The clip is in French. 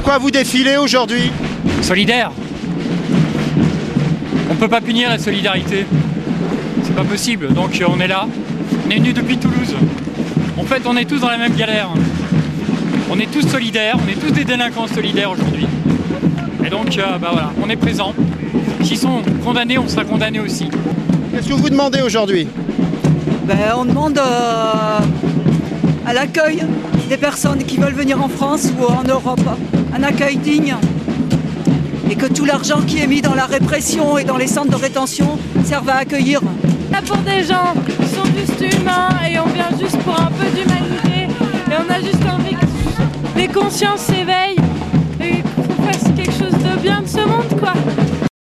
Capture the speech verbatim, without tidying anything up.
Pourquoi vous défilez aujourd'hui? Solidaire. On ne peut pas punir la solidarité. C'est pas possible. Donc on est là. On est venus depuis Toulouse. En fait, on est tous dans la même galère. On est tous solidaires. On est tous des délinquants solidaires aujourd'hui. Et donc, euh, bah voilà, on est présents. S'ils sont condamnés, on sera condamnés aussi. Qu'est-ce que vous demandez aujourd'hui? Ben, on demande euh, à l'accueil des personnes qui veulent venir en France ou en Europe. Un accueil digne. Et que tout l'argent qui est mis dans la répression et dans les centres de rétention serve à accueillir. Là pour des gens qui sont juste humains et on vient juste pour un peu d'humanité. Et on a juste envie que les consciences s'éveillent et qu'on fasse quelque chose de bien de ce monde, quoi.